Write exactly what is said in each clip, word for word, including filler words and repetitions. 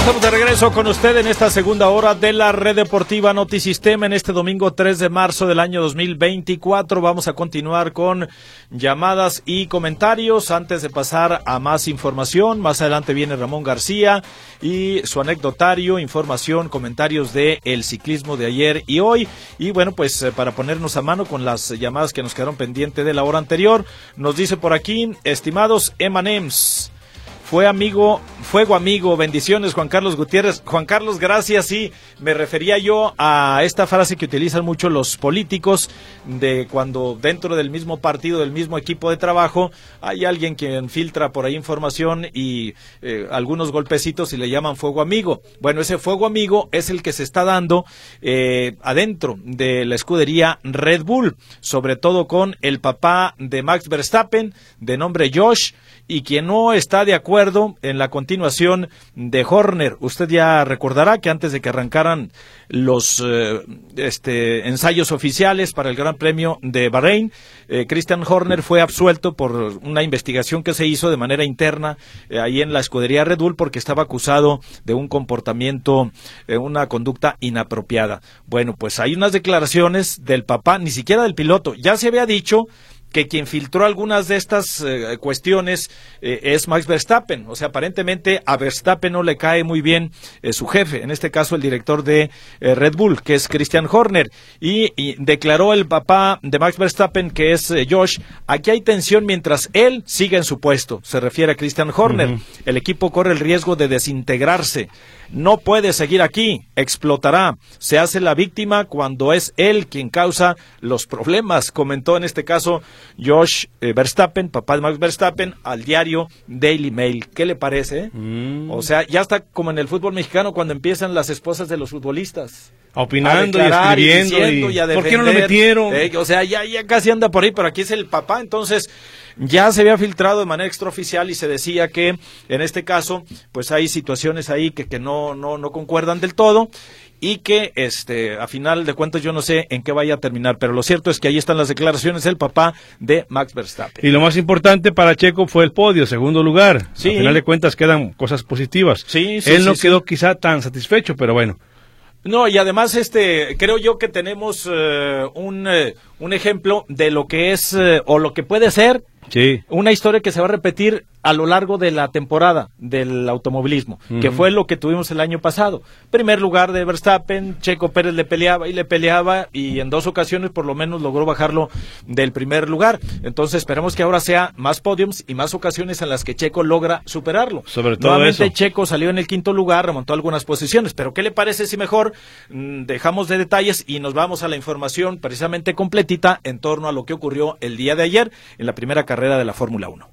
estamos de regreso con usted en esta segunda hora de la Red Deportiva Notisistema en este domingo tres de marzo del año dos mil veinticuatro. Vamos a continuar con llamadas y comentarios antes de pasar a más información. Más adelante viene Ramón García y su anecdotario, información, comentarios de el ciclismo de ayer y hoy. Y bueno, pues eh, para ponernos a mano con las llamadas que nos quedaron pendientes de la hora anterior, nos dice por aquí, estimados Emanems, Fue amigo, fuego amigo, bendiciones Juan Carlos Gutiérrez. Juan Carlos, gracias, sí, me refería yo a esta frase que utilizan mucho los políticos de cuando dentro del mismo partido, del mismo equipo de trabajo, hay alguien que filtra por ahí información y eh, algunos golpecitos y le llaman fuego amigo. Bueno, ese fuego amigo es el que se está dando eh, adentro de la escudería Red Bull, sobre todo con el papá de Max Verstappen, de nombre Josh, y quien no está de acuerdo en la continuación de Horner. Usted ya recordará que antes de que arrancaran los eh, este, ensayos oficiales para el Gran Premio de Bahrein, eh, Christian Horner fue absuelto por una investigación que se hizo de manera interna eh, ahí en la escudería Red Bull porque estaba acusado de un comportamiento, eh, una conducta inapropiada. Bueno, pues hay unas declaraciones del papá, ni siquiera del piloto. Ya se había dicho que quien filtró algunas de estas eh, cuestiones eh, es Max Verstappen. O sea, aparentemente a Verstappen no le cae muy bien eh, su jefe, en este caso el director de eh, Red Bull, que es Christian Horner, y, y declaró el papá de Max Verstappen, que es eh, Josh, aquí hay tensión mientras él siga en su puesto, se refiere a Christian Horner. Uh-huh. El equipo corre el riesgo de desintegrarse, no puede seguir aquí, explotará, se hace la víctima cuando es él quien causa los problemas, comentó en este caso Josh eh, Verstappen, papá de Max Verstappen, al diario Daily Mail. ¿Qué le parece? Mm. O sea, ya está como en el fútbol mexicano cuando empiezan las esposas de los futbolistas. Opinando y escribiendo. Y, y, y a defender, ¿por qué no lo metieron? Eh, o sea, ya, ya casi anda por ahí, pero aquí es el papá. Entonces, ya se había filtrado de manera extraoficial y se decía que, en este caso, pues hay situaciones ahí que, que no, no, no concuerdan del todo. Y que, este, a final de cuentas, yo no sé en qué vaya a terminar, pero lo cierto es que ahí están las declaraciones del papá de Max Verstappen. Y lo más importante para Checo fue el podio, segundo lugar. Sí. A final de cuentas quedan cosas positivas. Sí, sí, Él no sí, quedó sí. quizá tan satisfecho, pero bueno. No, y además, este, creo yo que tenemos eh, un, eh, un ejemplo de lo que es, eh, o lo que puede ser, sí, una historia que se va a repetir a lo largo de la temporada del automovilismo, uh-huh, que fue lo que tuvimos el año pasado. Primer lugar de Verstappen, Checo Pérez le peleaba y le peleaba y en dos ocasiones por lo menos logró bajarlo del primer lugar. Entonces esperamos que ahora sea más podiums y más ocasiones en las que Checo logra superarlo. Sobre todo Nuevamente eso. Checo salió en el quinto lugar, remontó algunas posiciones, pero ¿qué le parece si mejor mmm, dejamos de detalles y nos vamos a la información precisamente completita en torno a lo que ocurrió el día de ayer en la primera carrera de la Fórmula uno?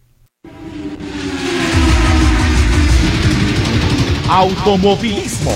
Automovilismo.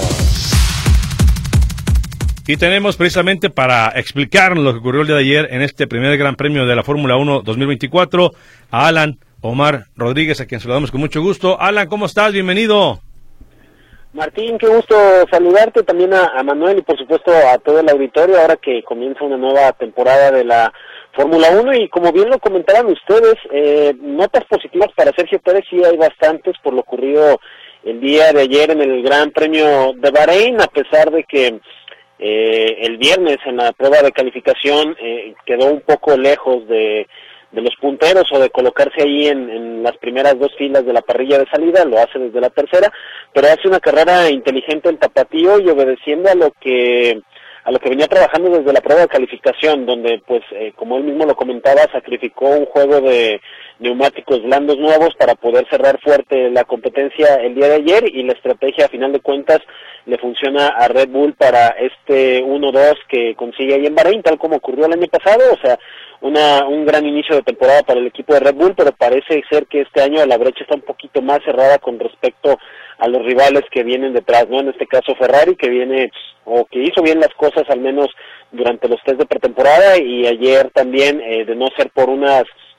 Y tenemos precisamente para explicarnos lo que ocurrió el día de ayer en este primer Gran Premio de la Fórmula uno dos mil veinticuatro a Alan Omar Rodríguez, a quien saludamos con mucho gusto. Alan, ¿cómo estás? Bienvenido. Martín, qué gusto saludarte, también a, a Manuel y por supuesto a todo el auditorio, ahora que comienza una nueva temporada de la Fórmula uno, y como bien lo comentaron ustedes, eh, notas positivas para Sergio Pérez sí hay bastantes por lo ocurrido el día de ayer en el Gran Premio de Bahrein, a pesar de que eh, el viernes en la prueba de calificación eh, quedó un poco lejos de, de los punteros o de colocarse ahí en, en las primeras dos filas de la parrilla de salida, lo hace desde la tercera, pero hace una carrera inteligente el tapatío y obedeciendo a lo que a lo que venía trabajando desde la prueba de calificación, donde pues eh, como él mismo lo comentaba, sacrificó un juego de neumáticos blandos nuevos para poder cerrar fuerte la competencia el día de ayer, y la estrategia a final de cuentas le funciona a Red Bull para este uno dos que consigue ahí en Bahrein, tal como ocurrió el año pasado. O sea, una un gran inicio de temporada para el equipo de Red Bull, pero parece ser que este año la brecha está un poquito más cerrada con respecto a los rivales que vienen detrás, ¿no? En este caso Ferrari, que viene o que hizo bien las cosas al menos durante los test de pretemporada, y ayer también, eh, de no ser por unas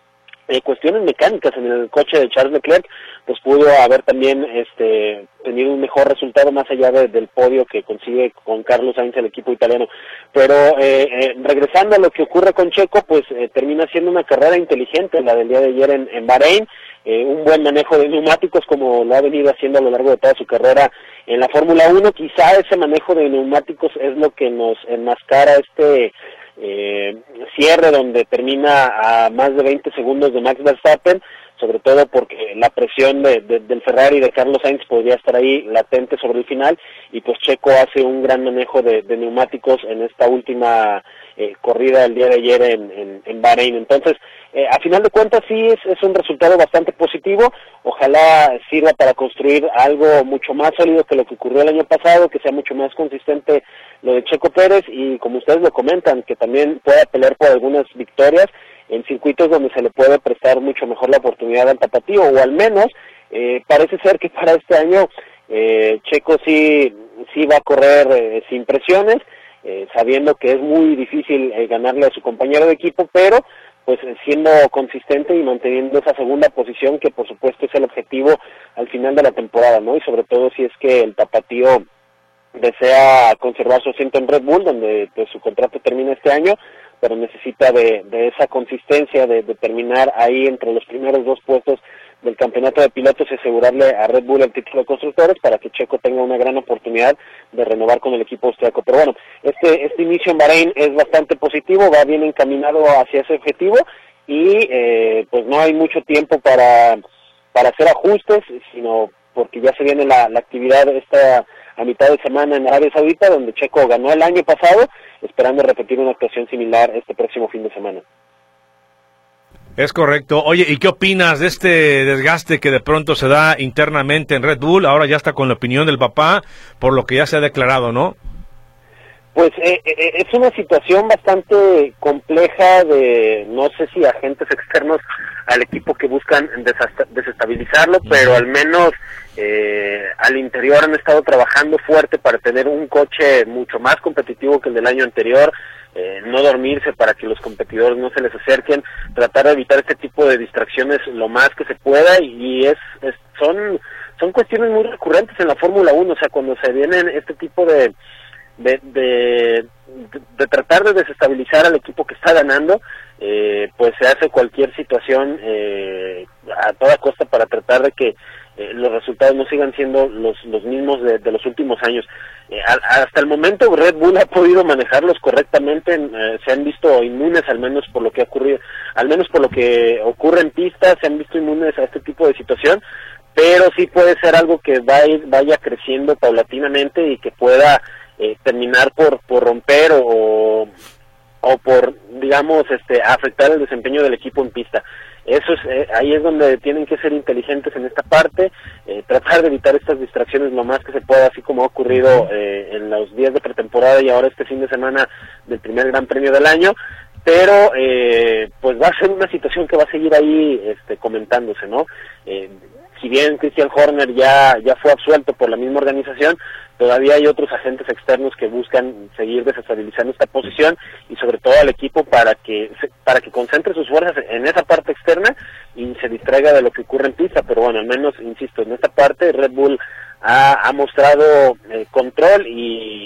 eh, cuestiones mecánicas en el coche de Charles Leclerc, pues pudo haber también este tenido un mejor resultado más allá de, del podio que consigue con Carlos Sainz el equipo italiano. Pero eh, eh, regresando a lo que ocurre con Checo, pues eh, termina siendo una carrera inteligente la del día de ayer en, en Bahrein, eh, un buen manejo de neumáticos como lo ha venido haciendo a lo largo de toda su carrera en la Fórmula uno. Quizá ese manejo de neumáticos es lo que nos enmascara este eh, cierre donde termina a más de veinte segundos de Max Verstappen, sobre todo porque la presión de, de, del Ferrari de Carlos Sainz podría estar ahí latente sobre el final, y pues Checo hace un gran manejo de, de neumáticos en esta última eh, corrida del día de ayer en, en, en Bahrein. Entonces, eh, a final de cuentas sí es, es un resultado bastante positivo, ojalá sirva para construir algo mucho más sólido que lo que ocurrió el año pasado, que sea mucho más consistente lo de Checo Pérez, y como ustedes lo comentan, que también pueda pelear por algunas victorias en circuitos donde se le puede prestar mucho mejor la oportunidad al tapatío, o al menos eh, parece ser que para este año eh, Checo sí, sí va a correr eh, sin presiones, eh, sabiendo que es muy difícil eh, ganarle a su compañero de equipo, pero pues siendo consistente y manteniendo esa segunda posición que por supuesto es el objetivo al final de la temporada, ¿no? Y sobre todo si es que el tapatío desea conservar su asiento en Red Bull, donde pues su contrato termina este año, pero necesita de, de esa consistencia, de, de terminar ahí entre los primeros dos puestos del campeonato de pilotos y asegurarle a Red Bull el título de constructores para que Checo tenga una gran oportunidad de renovar con el equipo austriaco. Pero bueno, este, este inicio en Bahrein es bastante positivo, va bien encaminado hacia ese objetivo, y eh, pues no hay mucho tiempo para, para hacer ajustes, sino porque ya se viene la, la actividad esta a mitad de semana en Arabia Saudita, donde Checo ganó el año pasado, esperando repetir una actuación similar este próximo fin de semana. Es correcto. Oye, ¿y qué opinas de este desgaste que de pronto se da internamente en Red Bull? Ahora ya está con la opinión del papá, por lo que ya se ha declarado, ¿no? Pues eh, eh, es una situación bastante compleja de, no sé si agentes externos al equipo que buscan desestabilizarlo, pero al menos eh, al interior han estado trabajando fuerte para tener un coche mucho más competitivo que el del año anterior, eh, no dormirse para que los competidores no se les acerquen, tratar de evitar este tipo de distracciones lo más que se pueda, y es, es son son cuestiones muy recurrentes en la Fórmula uno, o sea, cuando se vienen este tipo de De, de, de tratar de desestabilizar al equipo que está ganando, eh, pues se hace cualquier situación eh, a toda costa para tratar de que eh, los resultados no sigan siendo los, los mismos de, de los últimos años. Eh, a, hasta el momento Red Bull ha podido manejarlos correctamente, eh, se han visto inmunes al menos por lo que ha ocurrido, al menos por lo que ocurre en pista, se han visto inmunes a este tipo de situación, pero sí puede ser algo que va a ir, vaya creciendo paulatinamente y que pueda Eh, terminar por por romper o o por, digamos, este afectar el desempeño del equipo en pista. Eso es eh, ahí es donde tienen que ser inteligentes en esta parte, eh, tratar de evitar estas distracciones lo más que se pueda, así como ha ocurrido eh, en los días de pretemporada y ahora este fin de semana del primer Gran Premio del año, pero eh, pues va a ser una situación que va a seguir ahí este comentándose, ¿no? Eh, si bien Christian Horner ya ya fue absuelto por la misma organización, todavía hay otros agentes externos que buscan seguir desestabilizando esta posición y sobre todo al equipo para que para que concentre sus fuerzas en esa parte externa y se distraiga de lo que ocurre en pista. Pero bueno, al menos, insisto, en esta parte Red Bull ha, ha mostrado eh, control y,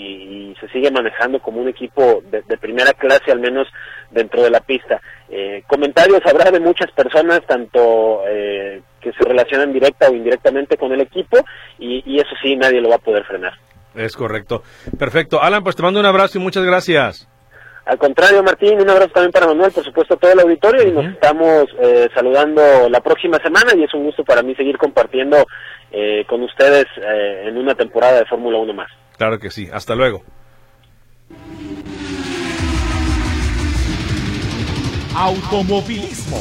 y se sigue manejando como un equipo de, de primera clase, al menos dentro de la pista. Eh, comentarios habrá de muchas personas, tanto eh, que se relacionan directa o indirectamente con el equipo, y, y eso sí, nadie lo va a poder frenar. Es correcto. Perfecto. Alan, pues te mando un abrazo y muchas gracias. Al contrario, Martín, un abrazo también para Manuel, por supuesto, a todo el auditorio, uh-huh. y nos estamos eh, saludando la próxima semana, y es un gusto para mí seguir compartiendo eh, con ustedes eh, en una temporada de Fórmula uno más. Claro que sí. Hasta luego. Automovilismo.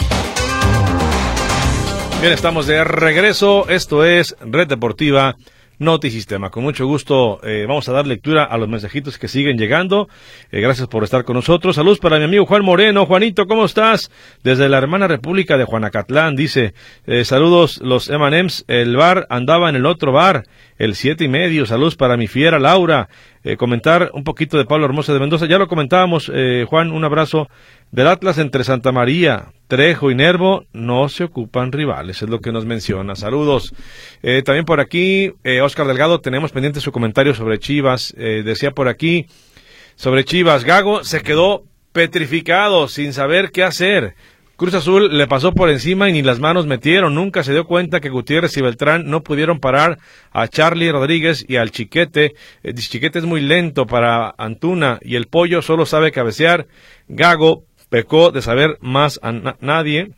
Bien, estamos de regreso. Esto es Red Deportiva Notisistema. Con mucho gusto eh, vamos a dar lectura a los mensajitos que siguen llegando. Eh, gracias por estar con nosotros. Saludos para mi amigo Juan Moreno. Juanito, ¿cómo estás? Desde la hermana República de Juanacatlán, dice, eh, saludos los eme and eme's, el bar andaba en el otro bar, el siete y medio. Saludos para mi fiera Laura. Eh, comentar un poquito de Pablo Hermosa de Mendoza. Ya lo comentábamos, eh, Juan, un abrazo. Del Atlas entre Santa María, Trejo y Nervo no se ocupan rivales, es lo que nos menciona. Saludos. Eh, también por aquí, eh, Oscar Delgado, tenemos pendiente su comentario sobre Chivas. Eh, decía por aquí, sobre Chivas, Gago se quedó petrificado, sin saber qué hacer. Cruz Azul le pasó por encima y ni las manos metieron. Nunca se dio cuenta que Gutiérrez y Beltrán no pudieron parar a Charlie Rodríguez y al Chiquete. El Chiquete es muy lento para Antuna y el Pollo solo sabe cabecear. Gago pecó de saber más a na nadie,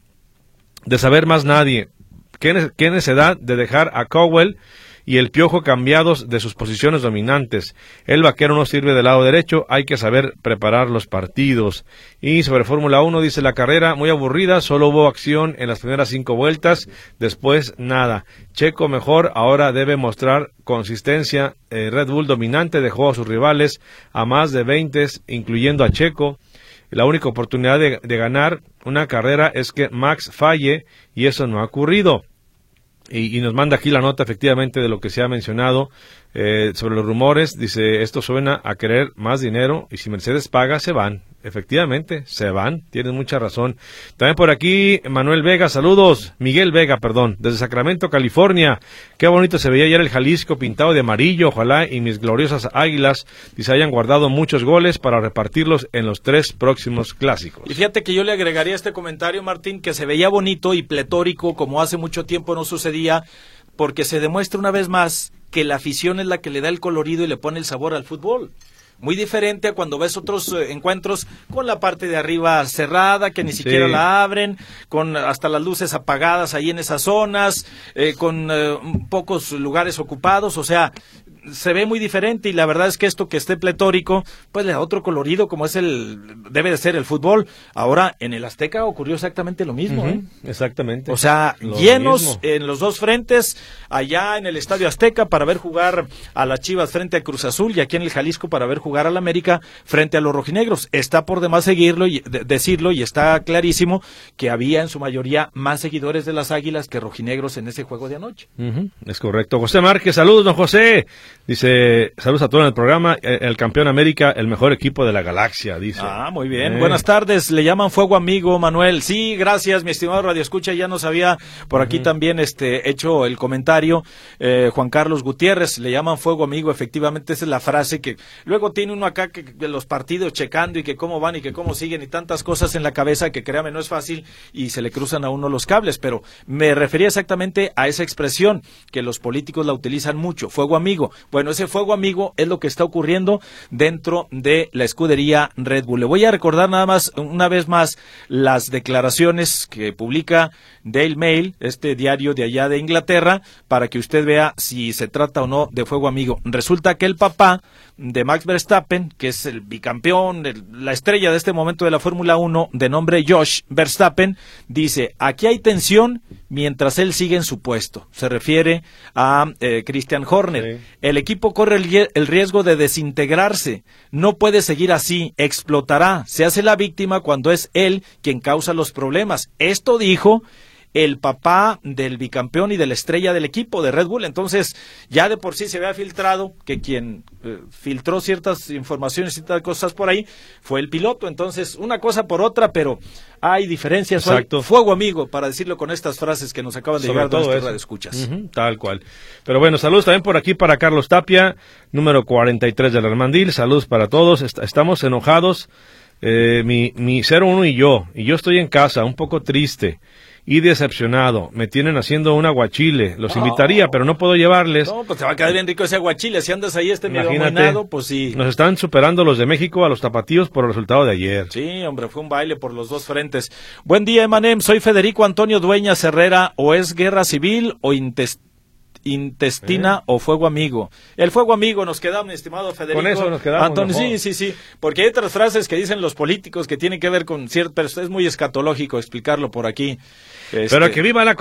de saber más nadie. ¿Qué, ne qué necesidad de dejar a Cowell y el Piojo cambiados de sus posiciones dominantes? El Vaquero no sirve del lado derecho, hay que saber preparar los partidos. Y sobre Fórmula uno dice, la carrera muy aburrida, solo hubo acción en las primeras cinco vueltas, después nada. Checo mejor, ahora debe mostrar consistencia. eh, Red Bull dominante dejó a sus rivales a más de veinte, incluyendo a Checo. La única oportunidad de, de ganar una carrera es que Max falle y eso no ha ocurrido. Y, y nos manda aquí la nota efectivamente de lo que se ha mencionado eh, sobre los rumores. Dice, esto suena a querer más dinero y si Mercedes paga se van. Efectivamente, se van, tienes mucha razón. También por aquí, Manuel Vega, saludos, Miguel Vega, perdón, desde Sacramento, California. Qué bonito se veía ayer el Jalisco pintado de amarillo, ojalá y mis gloriosas Águilas y se hayan guardado muchos goles para repartirlos en los tres próximos clásicos. Y fíjate que yo le agregaría a este comentario, Martín, que se veía bonito y pletórico como hace mucho tiempo no sucedía, porque se demuestra una vez más que la afición es la que le da el colorido y le pone el sabor al fútbol. Muy diferente a cuando ves otros eh, encuentros con la parte de arriba cerrada, que ni siquiera sí. la abren, con hasta las luces apagadas ahí en esas zonas, eh, con eh, pocos lugares ocupados, o sea, se ve muy diferente y la verdad es que esto que esté pletórico, pues le da otro colorido como es el, debe de ser el fútbol. Ahora, en el Azteca ocurrió exactamente lo mismo, uh-huh, ¿eh? Exactamente. O sea, lo llenos mismo. En los dos frentes, allá en el Estadio Azteca para ver jugar a las Chivas frente a Cruz Azul y aquí en el Jalisco para ver jugar al América frente a los rojinegros. Está por demás seguirlo y de, decirlo y está clarísimo que había en su mayoría más seguidores de las Águilas que rojinegros en ese juego de anoche. Uh-huh, es correcto. José Márquez, saludos, don José. Dice, saludos a todos en el programa, el, el campeón América, el mejor equipo de la galaxia, dice. Ah, muy bien. Eh. Buenas tardes, le llaman Fuego Amigo, Manuel. Sí, gracias, mi estimado Radio Escucha, ya nos había por aquí uh-huh. también este hecho el comentario, eh, Juan Carlos Gutiérrez, le llaman Fuego Amigo, efectivamente esa es la frase que luego tiene uno acá que, que los partidos checando y que cómo van y que cómo siguen y tantas cosas en la cabeza que créame no es fácil y se le cruzan a uno los cables, pero me refería exactamente a esa expresión que los políticos la utilizan mucho, Fuego Amigo. Bueno, ese fuego amigo es lo que está ocurriendo dentro de la escudería Red Bull. Le voy a recordar nada más, una vez más, las declaraciones que publica Daily Mail, este diario de allá de Inglaterra, para que usted vea si se trata o no de fuego amigo. Resulta que el papá de Max Verstappen, que es el bicampeón, el, la estrella de este momento de la Fórmula uno, de nombre Josh Verstappen, dice, aquí hay tensión mientras él sigue en su puesto. Se refiere a eh, Christian Horner. Sí. El equipo corre el, el riesgo de desintegrarse. No puede seguir así, explotará. Se hace la víctima cuando es él quien causa los problemas. Esto dijo el papá del bicampeón y de la estrella del equipo de Red Bull. Entonces, ya de por sí se había filtrado que quien eh, filtró ciertas informaciones y ciertas cosas por ahí fue el piloto. Entonces, una cosa por otra, pero hay diferencias. Exacto. Hay fuego amigo, para decirlo con estas frases que nos acaban de Sobre llegar de nuestras radioescuchas. Uh-huh, tal cual. Pero bueno, saludos también por aquí para Carlos Tapia, número cuarenta y tres del Armandil. Saludos para todos. Est- estamos enojados, eh, mi, mi cero uno y yo. Y yo estoy en casa, un poco triste y decepcionado. Me tienen haciendo un aguachile. Los no. invitaría, pero no puedo llevarles. No, pues te va a quedar bien rico ese aguachile. Si andas ahí este medio amoinado, pues sí. Nos están superando los de México a los tapatíos por el resultado de ayer. Sí, hombre, fue un baile por los dos frentes. Buen día, Emanem. Soy Federico Antonio Dueñas Herrera. ¿O es guerra civil o intestina? Intestina ¿Eh? o fuego amigo. El fuego amigo nos quedamos, mi estimado Federico. Con eso nos quedamos. Antonio, sí, sí, sí. Porque hay otras frases que dicen los políticos que tienen que ver con cierto, pero es muy escatológico explicarlo por aquí. Este, pero que viva la corrupción.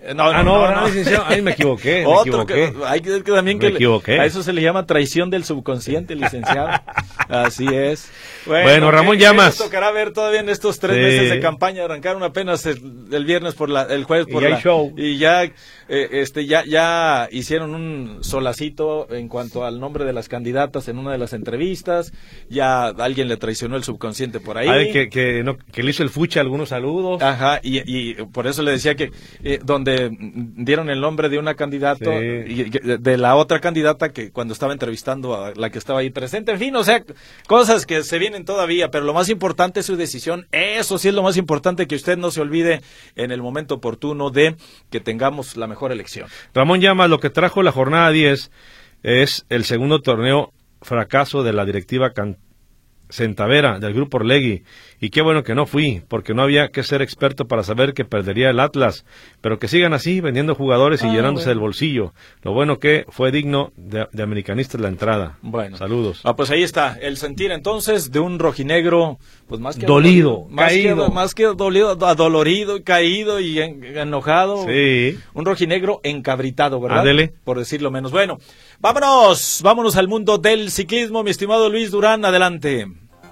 No, ah, no, no, no, licenciado. Ay, me equivoqué, me Otro equivoqué. Que, hay que, que también me que equivoqué. Le, a eso se le llama traición del subconsciente, licenciado. Así es. Bueno, bueno Ramón ¿qué, Llamas. ¿qué nos tocará ver todavía en estos tres sí. meses de campaña? Arrancaron apenas el, el viernes por la, el jueves por y la, show. y ya, eh, este, ya, ya hicieron un solacito en cuanto al nombre de las candidatas en una de las entrevistas. Ya alguien le traicionó el subconsciente por ahí. Ah, que, que, no, que le hizo el fucha algunos saludos. Ajá, y, y por eso le decía que eh, donde dieron el nombre de una candidata sí. y de la otra candidata que cuando estaba entrevistando a la que estaba ahí presente, en fin, o sea, cosas que se vienen todavía, pero lo más importante es su decisión. Eso sí es lo más importante, que usted no se olvide en el momento oportuno de que tengamos la mejor elección. Ramón Llamas, lo que trajo la jornada diez es el segundo torneo fracaso de la directiva can Centavera del Grupo Orlegui, y qué bueno que no fui, porque no había que ser experto para saber que perdería el Atlas, pero que sigan así, vendiendo jugadores y ah, llenándose bueno. el bolsillo. Lo bueno que fue digno de, de americanistas la entrada. Bueno. Saludos. Ah, pues ahí está, el sentir entonces de un rojinegro, pues más que dolido, dolido, más caído. Que, más que dolido, adolorido, caído y en, enojado. Sí. Un rojinegro encabritado, ¿verdad? Adele. Por decirlo menos. Bueno, vámonos, vámonos al mundo del ciclismo, mi estimado Luis Durán, adelante.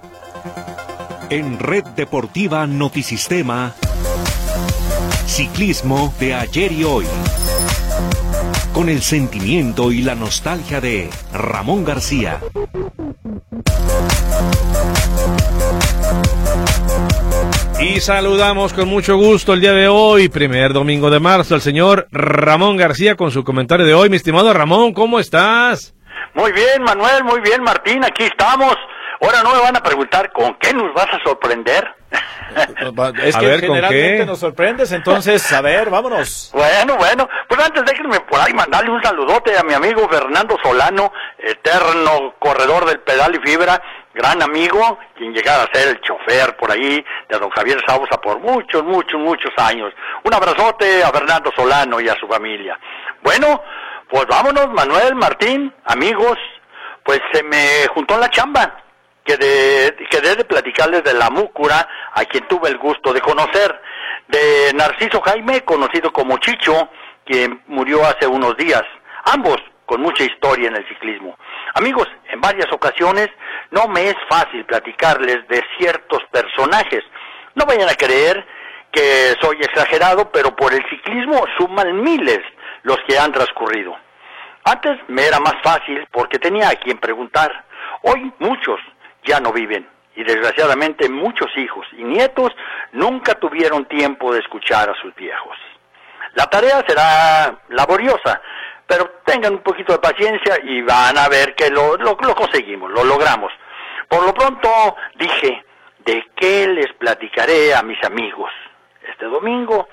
En Red Deportiva Notisistema, ciclismo de ayer y hoy, con el sentimiento y la nostalgia de Ramón García. Y saludamos con mucho gusto el día de hoy, primer domingo de marzo, al señor Ramón García con su comentario de hoy. Mi estimado Ramón, ¿cómo estás? Muy bien, Manuel, muy bien, Martín, aquí estamos. Ahora no me van a preguntar con qué nos vas a sorprender. Es a que ver, generalmente ¿con qué? nos sorprendes, entonces, a ver, vámonos. Bueno, bueno, pues antes déjenme por ahí mandarle un saludote a mi amigo Fernando Solano, eterno corredor del pedal y fibra, gran amigo, quien llegara a ser el chofer por ahí de don Javier Sausa por muchos, muchos, muchos años. Un abrazote a Fernando Solano y a su familia. Bueno, pues vámonos, Manuel, Martín, amigos, pues se me juntó la chamba. Quedé, quedé de platicarles de la Múcura, a quien tuve el gusto de conocer, de Narciso Jaime, conocido como Chicho, quien murió hace unos días, ambos con mucha historia en el ciclismo. Amigos, en varias ocasiones no me es fácil platicarles de ciertos personajes. No vayan a creer que soy exagerado, pero por el ciclismo suman miles los que han transcurrido. Antes me era más fácil porque tenía a quien preguntar. Hoy muchos ya no viven, y desgraciadamente muchos hijos y nietos nunca tuvieron tiempo de escuchar a sus viejos. La tarea será laboriosa, pero tengan un poquito de paciencia y van a ver que lo, lo, lo conseguimos, lo logramos. Por lo pronto dije, ¿de qué les platicaré a mis amigos este domingo?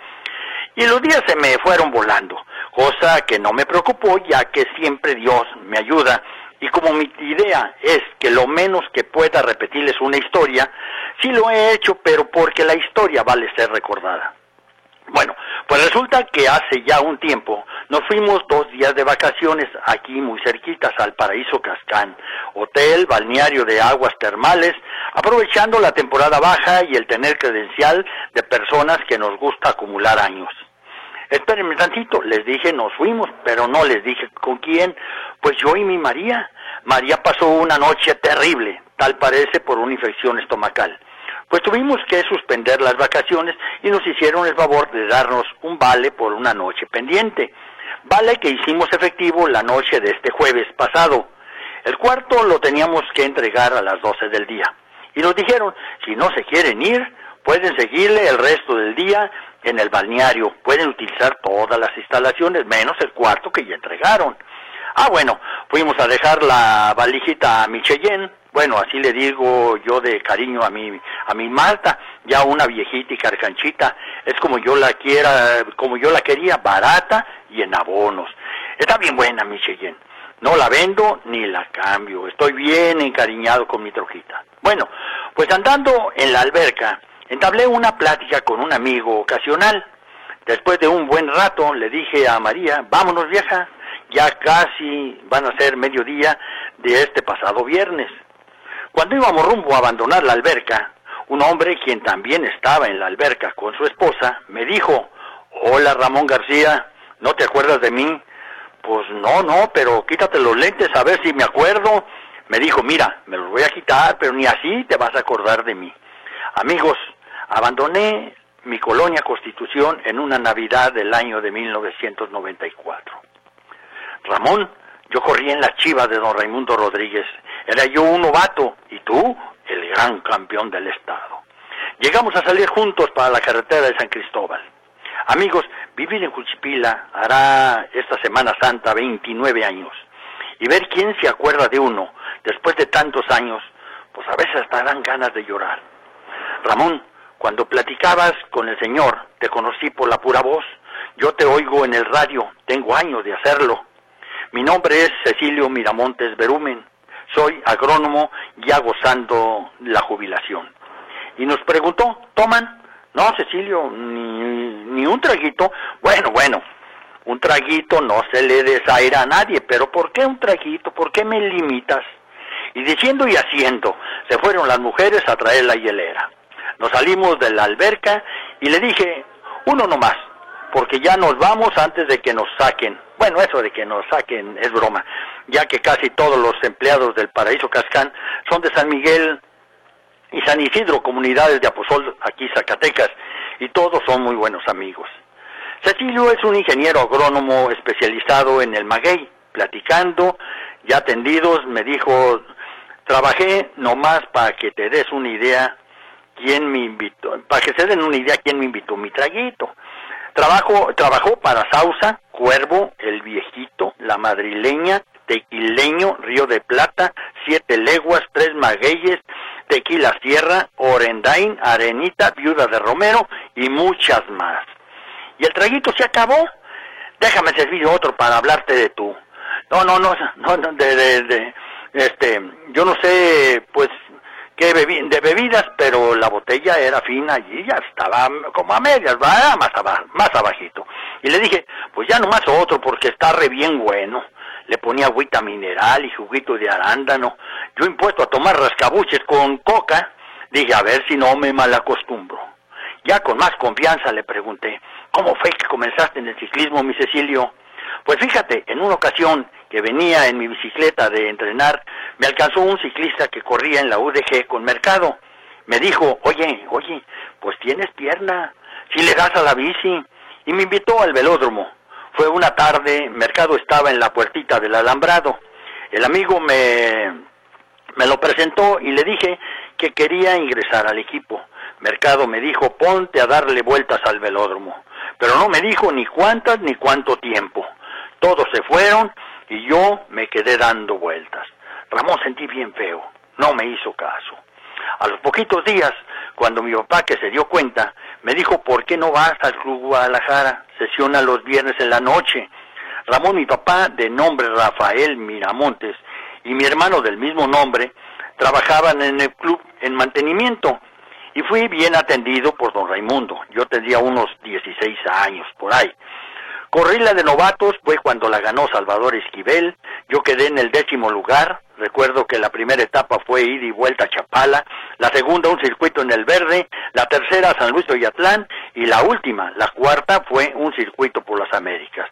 Y los días se me fueron volando, cosa que no me preocupó, ya que siempre Dios me ayuda. Y como mi idea es que lo menos que pueda repetirles una historia, sí lo he hecho, pero porque la historia vale ser recordada. Bueno, pues resulta que hace ya un tiempo nos fuimos dos días de vacaciones aquí muy cerquitas al Paraíso Cascán, hotel, balneario de aguas termales, aprovechando la temporada baja y el tener credencial de personas que nos gusta acumular años. Espérenme tantito, les dije nos fuimos, pero no les dije con quién. Pues yo y mi María. María pasó una noche terrible, tal parece por una infección estomacal. Pues tuvimos que suspender las vacaciones y nos hicieron el favor de darnos un vale por una noche pendiente. Vale que hicimos efectivo la noche de este jueves pasado. El cuarto lo teníamos que entregar a las doce del día. Y nos dijeron, si no se quieren ir, pueden seguirle el resto del día en el balneario, pueden utilizar todas las instalaciones, menos el cuarto que ya entregaron. Ah, bueno, fuimos a dejar la valijita a mi Cheyenne, bueno, así le digo yo de cariño a mi, a mi Marta, ya una viejita y carcanchita, es como yo la quiera, como yo la quería, barata y en abonos. Está bien buena mi Cheyenne, no la vendo ni la cambio, estoy bien encariñado con mi trojita. Bueno, pues andando en la alberca, entablé una plática con un amigo ocasional. Después de un buen rato le dije a María, vámonos vieja, ya casi van a ser mediodía de este pasado viernes. Cuando íbamos rumbo a abandonar la alberca, un hombre quien también estaba en la alberca con su esposa me dijo, Hola, Ramón García, ¿no te acuerdas de mí? Pues no, no, pero quítate los lentes a ver si me acuerdo. Me dijo, mira, me los voy a quitar, pero ni así te vas a acordar de mí. Amigos, abandoné mi colonia Constitución en una Navidad del año de mil novecientos noventa y cuatro. Ramón, yo corrí en las Chivas de don Raimundo Rodríguez. Era yo un novato y tú, el gran campeón del estado. Llegamos a salir juntos para la carretera de San Cristóbal. Amigos, vivir en Juchipila hará esta Semana Santa veintinueve años. Y ver quién se acuerda de uno después de tantos años, pues a veces hasta dan ganas de llorar. Ramón, cuando platicabas con el Señor, te conocí por la pura voz. Yo te oigo en el radio, tengo años de hacerlo. Mi nombre es Cecilio Miramontes Berumen. Soy agrónomo ya gozando la jubilación. Y nos preguntó, ¿toman? No, Cecilio, ni, ni un traguito. Bueno, bueno, un traguito no se le desaira a nadie, pero ¿por qué un traguito? ¿Por qué me limitas? Y diciendo y haciendo, se fueron las mujeres a traer la hielera. Nos salimos de la alberca y le dije, uno nomás, porque ya nos vamos antes de que nos saquen. Bueno, eso de que nos saquen es broma, ya que casi todos los empleados del Paraíso Cascán son de San Miguel y San Isidro, comunidades de Aposol, aquí Zacatecas, y todos son muy buenos amigos. Cecilio es un ingeniero agrónomo especializado en el maguey. Platicando, ya atendidos, me dijo, trabajé nomás para que te des una idea quién me invitó, para que se den una idea quién me invitó mi traguito. Trabajo, trabajó para Sausa, Cuervo, El Viejito, La Madrileña, Tequileño, Río de Plata, Siete Leguas, Tres Magueyes, Tequila Sierra, Orendain, Arenita, Viuda de Romero y muchas más. ¿Y el traguito se acabó? Déjame servir otro para hablarte de tú. No, no, no, no, de, de, de, este, yo no sé, pues, qué bebi de bebidas, pero la botella era fina y ya estaba como a medias, va más abajo, más abajito. Y le dije, pues ya nomás otro porque está re bien bueno. Le ponía agüita mineral y juguito de arándano. Yo impuesto a tomar rascabuches con coca, dije, a ver si no me malacostumbro. Ya con más confianza le pregunté, ¿cómo fue que comenzaste en el ciclismo, mi Cecilio? Pues fíjate, en una ocasión que venía en mi bicicleta de entrenar, me alcanzó un ciclista que corría en la U D G con Mercado. Me dijo, oye, oye, pues tienes pierna, si le das a la bici. Y me invitó al velódromo. Fue una tarde, Mercado estaba en la puertita del alambrado. El amigo me, me lo presentó y le dije que quería ingresar al equipo. Mercado me dijo, ponte a darle vueltas al velódromo. Pero no me dijo ni cuántas ni cuánto tiempo. Todos se fueron y yo me quedé dando vueltas. Ramón sentí bien feo, no me hizo caso. A los poquitos días, cuando mi papá, que se dio cuenta, me dijo, ¿por qué no vas al Club Guadalajara? Sesiona los viernes en la noche. Ramón, mi papá, de nombre Rafael Miramontes, y mi hermano del mismo nombre, trabajaban en el club en mantenimiento. Y fui bien atendido por don Raimundo. Yo tendría unos dieciséis años, por ahí. Corrí la de novatos, fue cuando la ganó Salvador Esquivel. Yo quedé en el décimo lugar. Recuerdo que la primera etapa fue ida y vuelta a Chapala, la segunda un circuito en el Verde, la tercera San Luis Oyatlán y la última, la cuarta, fue un circuito por las Américas.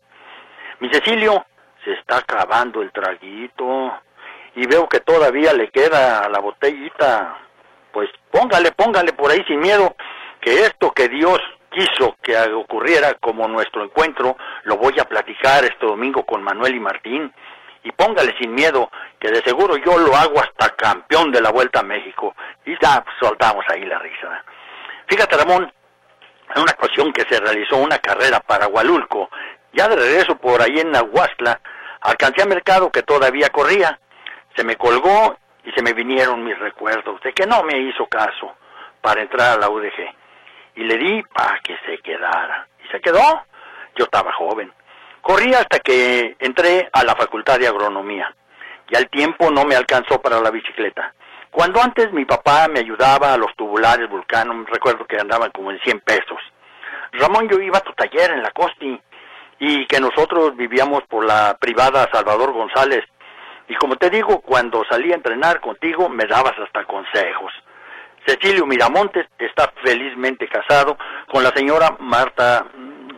Mi Cecilio, se está acabando el traguito y veo que todavía le queda a la botellita. Pues póngale, póngale por ahí sin miedo, que esto que Dios quiso que ocurriera como nuestro encuentro, lo voy a platicar este domingo con Manuel y Martín. Y póngale sin miedo, que de seguro yo lo hago hasta campeón de la Vuelta a México. Y ya pues, soltamos ahí la risa. Fíjate, Ramón, en una ocasión que se realizó una carrera para Hualulco, ya de regreso por ahí en Nahuastla, alcancé a Mercado que todavía corría. Se me colgó y se me vinieron mis recuerdos de que no me hizo caso para entrar a la U D G. Y le di para que se quedara. Y se quedó. Yo estaba joven. Corrí hasta que entré a la Facultad de Agronomía. Ya el tiempo no me alcanzó para la bicicleta. Cuando antes mi papá me ayudaba a los tubulares Vulcano, recuerdo que andaban como en cien pesos. Ramón, yo iba a tu taller en la Costi, y que nosotros vivíamos por la privada Salvador González. Y como te digo, cuando salí a entrenar contigo, me dabas hasta consejos. Cecilio Miramontes está felizmente casado con la señora Marta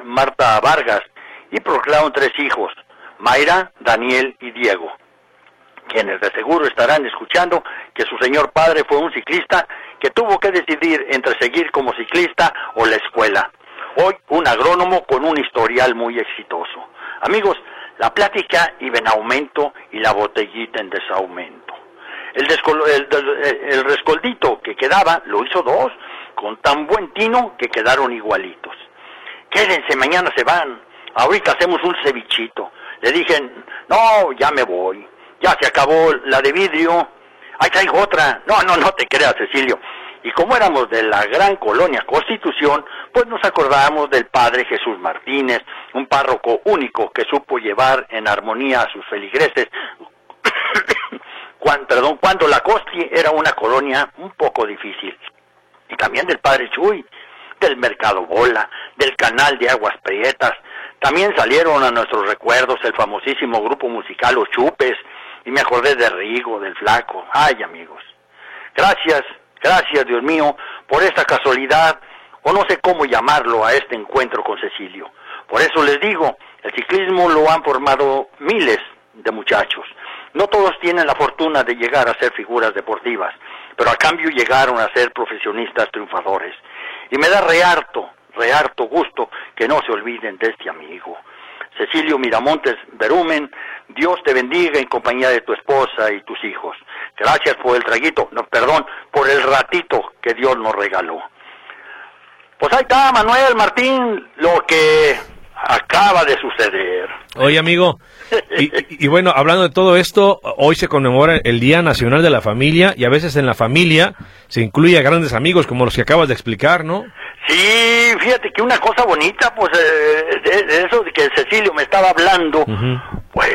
Marta Vargas y procrearon tres hijos, Mayra, Daniel y Diego, quienes de seguro estarán escuchando que su señor padre fue un ciclista que tuvo que decidir entre seguir como ciclista o la escuela. Hoy un agrónomo con un historial muy exitoso. Amigos, la plática iba en aumento y la botellita en desaumento. El, descol- el, el, el rescoldito que quedaba lo hizo dos, con tan buen tino que quedaron igualitos. Quédense, mañana se van, ahorita hacemos un cevichito. Le dije, no, ya me voy, ya se acabó la de vidrio, ahí traigo otra. No, no, no te creas, Cecilio. Y como éramos de la gran colonia Constitución, pues nos acordamos del padre Jesús Martínez, un párroco único que supo llevar en armonía a sus feligreses, cuando, perdón, cuando la Costi era una colonia un poco difícil. Y también del padre Chuy, del Mercado Bola, del Canal de Aguas Prietas. También salieron a nuestros recuerdos el famosísimo grupo musical Los Chupes, y me acordé de Rigo, del Flaco. Ay, amigos, gracias, gracias, Dios mío, por esta casualidad, o no sé cómo llamarlo, a este encuentro con Cecilio. Por eso les digo, el ciclismo lo han formado miles de muchachos. No todos tienen la fortuna de llegar a ser figuras deportivas, pero a cambio llegaron a ser profesionistas triunfadores. Y me da re harto, re harto gusto que no se olviden de este amigo. Cecilio Miramontes Berumen, Dios te bendiga en compañía de tu esposa y tus hijos. Gracias por el traguito, no, perdón, por el ratito que Dios nos regaló. Pues ahí está, Manuel Martín, lo que acaba de suceder. Oye, amigo, y, y, y bueno, hablando de todo esto, hoy se conmemora el Día Nacional de la Familia, y a veces en la familia se incluye a grandes amigos como los que acabas de explicar, ¿no? Sí, fíjate que una cosa bonita, pues, eh, de, de eso de que Cecilio me estaba hablando, uh-huh. Pues,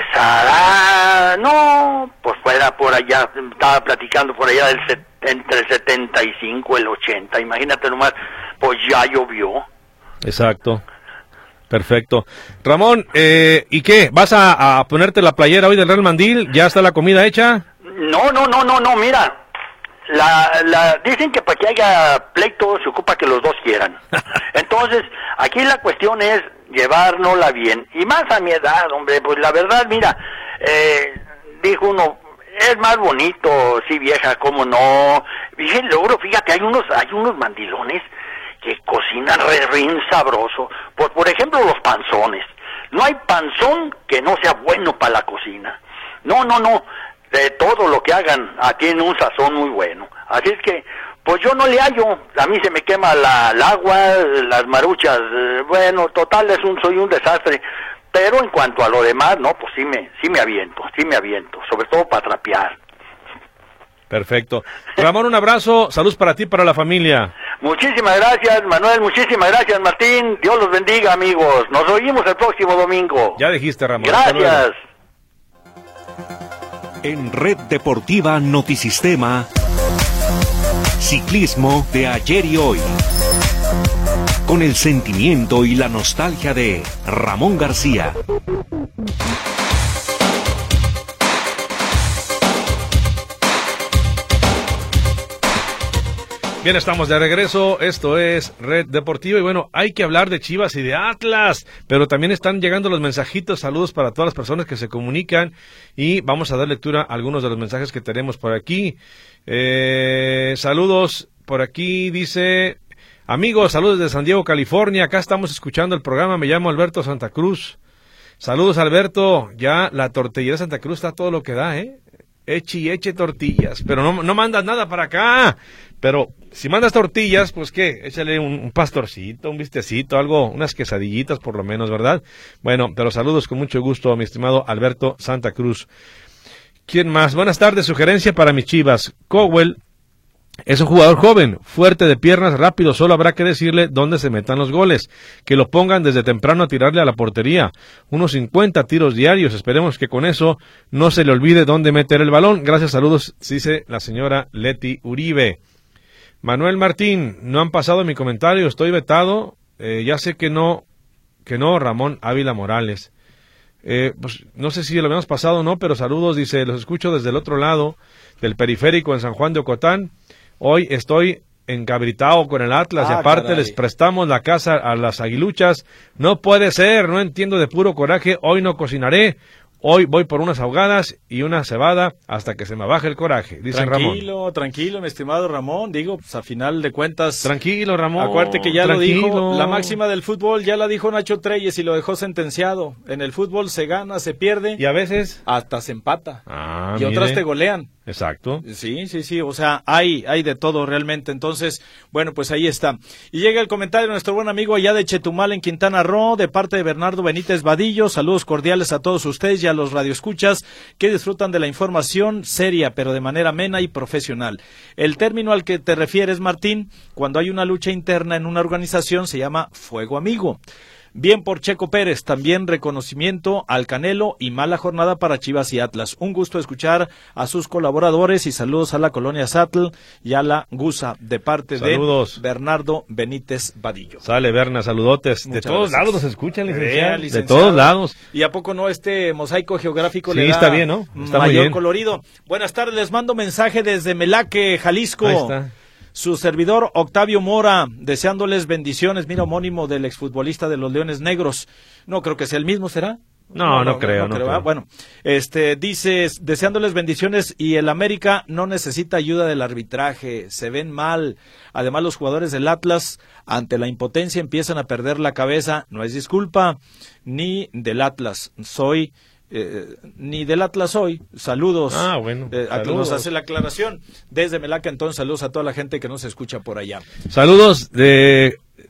hará, no, pues fuera por allá, estaba platicando por allá del set, entre el setenta y cinco y el ochenta, imagínate nomás, pues ya llovió. Exacto. Perfecto. Ramón, eh, ¿y qué? ¿Vas a, a ponerte la playera hoy del Real Mandil? ¿Ya está la comida hecha? No, no, no, no, no, mira. La, la, dicen que para que haya pleito se ocupa que los dos quieran. Entonces, aquí la cuestión es llevárnosla bien. Y más a mi edad, hombre, pues la verdad, mira, eh, dijo uno, es más bonito, sí vieja, cómo no. Y luego, fíjate, hay unos, hay unos mandilones que cocinan re, re sabroso. Por, por ejemplo, los panzones. No hay panzón que no sea bueno para la cocina. No, no, no. De todo lo que hagan, ah, tiene un sazón muy bueno. Así es que, pues yo no le hallo. A mí se me quema la, el agua, las maruchas. Eh, bueno, total, es un, soy un desastre. Pero en cuanto a lo demás, no, pues sí me, sí me aviento, sí me aviento. Sobre todo para trapear. Perfecto. Ramón, un abrazo. Salud para ti y para la familia. Muchísimas gracias, Manuel. Muchísimas gracias, Martín. Dios los bendiga, amigos. Nos oímos el próximo domingo. Ya dijiste, Ramón. Gracias. En Red Deportiva Notisistema, ciclismo de ayer y hoy, con el sentimiento y la nostalgia de Ramón García. Bien, estamos de regreso, esto es Red Deportiva y bueno, hay que hablar de Chivas y de Atlas, pero también están llegando los mensajitos, saludos para todas las personas que se comunican y vamos a dar lectura a algunos de los mensajes que tenemos por aquí. Eh, saludos, por aquí dice, amigos, saludos de San Diego, California, acá estamos escuchando el programa, me llamo Alberto Santa Cruz. Saludos, Alberto, ya la tortillería de Santa Cruz está todo lo que da, ¿eh? Eche y eche tortillas, pero no, no mandas nada para acá. Pero si mandas tortillas, pues qué, échale un, un pastorcito, un bistecito, algo, unas quesadillitas por lo menos, ¿verdad? Bueno, te los saludos con mucho gusto, mi estimado Alberto Santa Cruz. ¿Quién más? Buenas tardes, sugerencia para mis Chivas. Cowell es un jugador joven, fuerte de piernas, rápido, solo habrá que decirle dónde se metan los goles, que lo pongan desde temprano a tirarle a la portería, unos cincuenta tiros diarios, esperemos que con eso no se le olvide dónde meter el balón. Gracias, saludos, dice la señora Leti Uribe. Manuel Martín, no han pasado mi comentario, estoy vetado, eh, ya sé que no, que no, Ramón Ávila Morales. Eh, pues no sé si lo habíamos pasado o no, pero saludos, dice, los escucho desde el otro lado del periférico en San Juan de Ocotán. Hoy estoy encabritado con el Atlas, Ah, y aparte caray. les prestamos la casa a las aguiluchas. No puede ser, no entiendo, de puro coraje, hoy no cocinaré. Hoy voy por unas ahogadas y una cebada hasta que se me baje el coraje, dice Ramón. Tranquilo, tranquilo, mi estimado Ramón. Digo, pues a final de cuentas... Tranquilo, Ramón. Acuérdate que ya tranquilo. lo dijo, la máxima del fútbol ya la dijo Nacho Treyes y lo dejó sentenciado. En el fútbol se gana, se pierde, Y a veces... hasta se empata. Ah, y otras mire. te golean. Exacto. Sí, sí, sí, o sea, hay, hay de todo realmente. Entonces, bueno, pues ahí está. Y llega el comentario de nuestro buen amigo allá de Chetumal, en Quintana Roo, de parte de Bernardo Benítez Vadillo. Saludos cordiales a todos ustedes y a los radioescuchas que disfrutan de la información seria, pero de manera amena y profesional. El término al que te refieres, Martín, cuando hay una lucha interna en una organización, se llama fuego amigo. Bien por Checo Pérez, también reconocimiento al Canelo y mala jornada para Chivas y Atlas. Un gusto escuchar a sus colaboradores y saludos a la colonia Satl y a la Gusa de parte Saludos. de Bernardo Benítez Vadillo. Sale, Berna, saludotes. Muchas de todos gracias. lados nos escuchan, licenciado. Vea, De licenciado. todos lados. ¿Y a poco no este mosaico geográfico Sí, le da está bien, ¿no? Está muy mayor bien. colorido? Buenas tardes, les mando mensaje desde Melaque, Jalisco. Ahí está. Su servidor Octavio Mora, deseándoles bendiciones. Mira, homónimo del exfutbolista de los Leones Negros. No creo que sea el mismo, ¿será? No, no creo, no ah, creo. Bueno, este dice, deseándoles bendiciones y el América no necesita ayuda del arbitraje, se ven mal. Además, los jugadores del Atlas, ante la impotencia, empiezan a perder la cabeza. No es disculpa ni del Atlas, soy... Eh, ni del Atlas hoy, saludos. Ah, bueno, eh, a que saludos. nos hace la aclaración desde Melaca, entonces saludos a toda la gente que nos escucha por allá. Saludos de...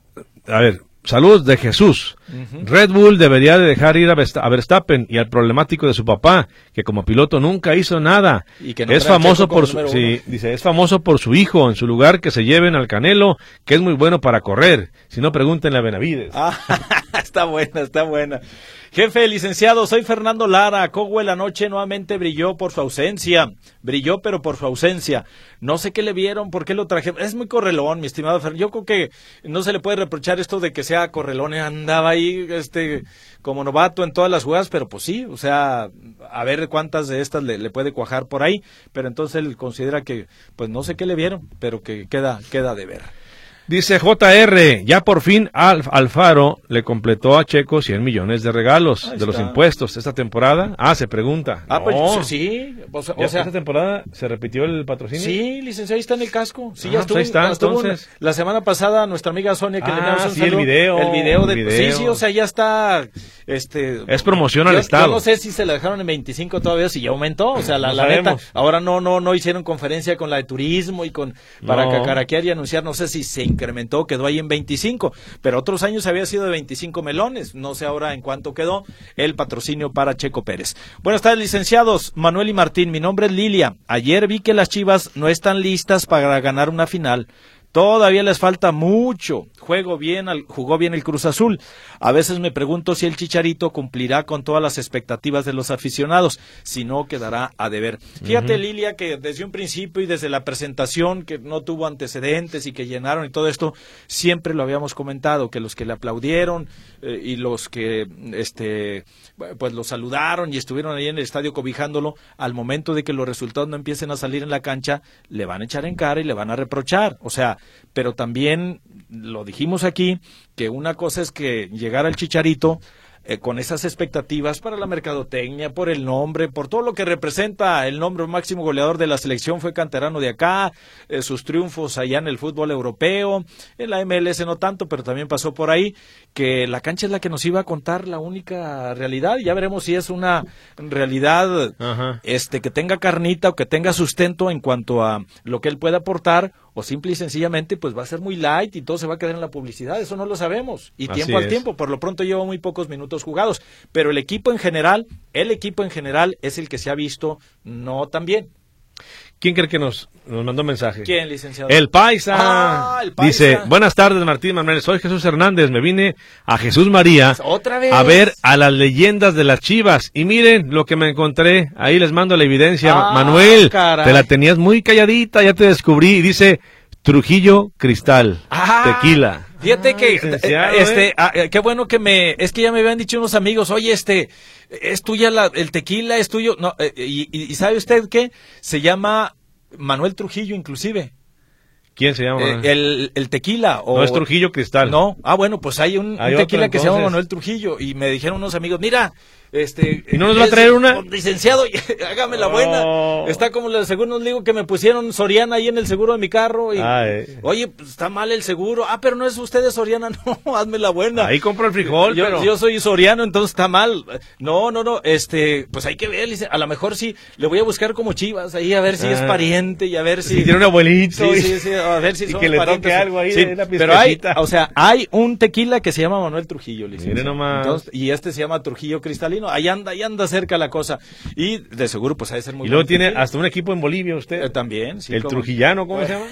A ver, saludos de Jesús. Ujú. Red Bull debería de dejar ir a Versta- a Verstappen y al problemático de su papá, que como piloto nunca hizo nada. Y que no es trae a famoso Checo como por su, número sí, uno. dice, es famoso por su hijo. En su lugar que se lleven al Canelo, que es muy bueno para correr. Si no, pregúntenle a Benavides. Ah, está buena, está buena. Jefe, licenciado, soy Fernando Lara. Cowell anoche nuevamente brilló por su ausencia. Brilló, pero por su ausencia. No sé qué le vieron, por qué lo trajeron. Es muy correlón, mi estimado Fernando. Yo creo que no se le puede reprochar esto de que sea correlón. Andaba ahí este, como novato en todas las jugadas, pero pues sí, o sea, a ver cuántas de estas le, le puede cuajar por ahí. Pero entonces él considera que, pues no sé qué le vieron, pero que queda, queda de ver. Dice J R, ya por fin Alf, Alfaro le completó a Checo cien millones de regalos Ahí de los está. impuestos esta temporada. Ah, se pregunta. Ah, No. pues sí, o sea, ¿Ya o sea, esta temporada se repitió el patrocinio? sí, licenciado, ahí está en el casco. Sí, Ah, ya pues estuvo, ahí está, estuvo entonces. la semana pasada nuestra amiga Sonia que Ah, le enviamos un sí, el saludo. video, El video de el Sí, video. sí, o sea, ya está este Es promoción al yo, estado. Yo no sé si se la dejaron en veinticinco todavía, si ya aumentó, o sea, la, No la neta, sabemos. ahora no no no hicieron conferencia con la de turismo y con para No. cacaraquear y anunciar, no sé si se incrementó, quedó ahí en veinticinco, pero otros años había sido de veinticinco melones, no sé ahora en cuánto quedó el patrocinio para Checo Pérez. Buenas tardes, licenciados Manuel y Martín, mi nombre es Lilia. Ayer vi que las Chivas no están listas para ganar una final. Todavía les falta mucho. Juego bien, al- jugó bien el Cruz Azul. A veces me pregunto si el Chicharito cumplirá con todas las expectativas de los aficionados. Si no, quedará a deber. Fíjate, Ujú. Lilia, que desde un principio y desde la presentación, que no tuvo antecedentes y que llenaron y todo esto, siempre lo habíamos comentado, que los que le aplaudieron eh, y los que este pues lo saludaron y estuvieron ahí en el estadio cobijándolo, al momento de que los resultados no empiecen a salir en la cancha, le van a echar en cara y le van a reprochar. O sea, pero también lo dijimos aquí, que una cosa es que llegara el Chicharito eh, con esas expectativas para la mercadotecnia, por el nombre, por todo lo que representa el nombre máximo goleador de la selección, fue canterano de acá, eh, sus triunfos allá en el fútbol europeo, en la M L S no tanto, pero también pasó por ahí, que la cancha es la que nos iba a contar la única realidad, y ya veremos si es una realidad Ajá. este que tenga carnita o que tenga sustento en cuanto a lo que él pueda aportar, o simple y sencillamente pues va a ser muy light y todo se va a quedar en la publicidad, eso no lo sabemos, y Así tiempo al es. tiempo, por lo pronto lleva muy pocos minutos jugados, pero el equipo en general, el equipo en general es el que se ha visto no tan bien. ¿Quién cree que nos, nos mandó mensaje? ¿Quién, licenciado? El Paisa. Ah, el Paisa. Dice, buenas tardes, Martín Manuel. Soy Jesús Hernández. Me vine a Jesús María Otra vez. a ver a las leyendas de las Chivas. Y miren lo que me encontré. Ahí les mando la evidencia. Ah, Manuel, caray. te la tenías muy calladita. Ya te descubrí. Y dice, Trujillo Cristal. Ah, Tequila. Fíjate Ah, que, licenciado, eh, este, ¿eh? ah, eh, qué bueno que me, es que ya me habían dicho unos amigos, oye, este, es tuya la, el tequila, es tuyo, no, eh, y, y, y ¿sabe usted qué? Se llama Manuel Trujillo, inclusive. ¿Quién se llama? Eh, el, el tequila. O... No es Trujillo Cristal. No, ah bueno, pues hay un, hay un tequila otro, que se llama Manuel Trujillo y me dijeron unos amigos, mira, este... ¿Y no nos va a traer una? Licenciado, hágame la buena. Oh. Está como el seguro, nos digo que me pusieron Soriana ahí en el seguro de mi carro y, Ay. oye, pues está mal el seguro. Ah, pero no es usted de Soriana, no, hazme la buena. Ahí compro el frijol, yo, pero... yo soy soriano, entonces está mal. No, no, no, este, pues hay que ver, a lo mejor sí, le voy a buscar como Chivas ahí a ver si ah. es pariente y a ver si... Si tiene un abuelito. Sí, y... sí, sí, a ver si y somos que le parientes. toque algo ahí sí, de una pero hay, o sea, hay un tequila que se llama Manuel Trujillo, licenciado. Mire nomás. Entonces, y este se llama Trujillo Cristalino, ahí anda, ahí anda cerca la cosa. Y de seguro, pues ha de ser muy... Y luego tiene tequila. Hasta un equipo en Bolivia usted. Eh, también, sí. El como... trujillano, ¿cómo se llama?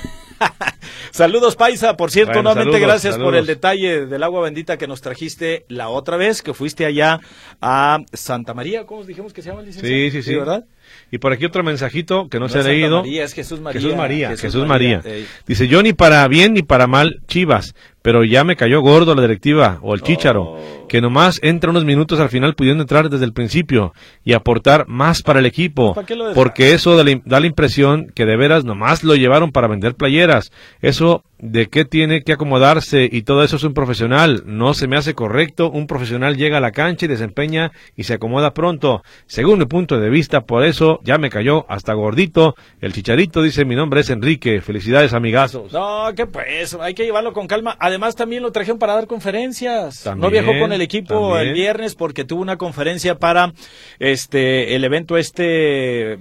Saludos, Paisa. Por cierto, bueno, nuevamente saludos, gracias saludos. por el detalle del agua bendita que nos trajiste la otra vez, que fuiste allá a Santa María. ¿Cómo dijimos que se llama, licenciado? Sí, sí, sí. ¿Sí, verdad? Y por aquí otro mensajito que no, no se ha Santa leído. María, es Jesús María. Jesús María, Jesús, Jesús María. María. María. Dice, yo ni para bien ni para mal Chivas, pero ya me cayó gordo la directiva o el Chícharo, oh. que nomás entra unos minutos al final pudiendo entrar desde el principio y aportar más para el equipo, porque eso da la, da la impresión que de veras nomás lo llevaron para vender playeras. Eso de qué tiene que acomodarse y todo eso es un profesional, no se me hace correcto. Un profesional llega a la cancha y desempeña y se acomoda pronto, según mi punto de vista. Por eso ya me cayó hasta gordito el Chicharito. Dice, mi nombre es Enrique, felicidades amigazos. No, que pues, hay que llevarlo con calma. Además también lo trajeron para dar conferencias. También, no viajó con el equipo también. el viernes porque tuvo una conferencia para este el evento este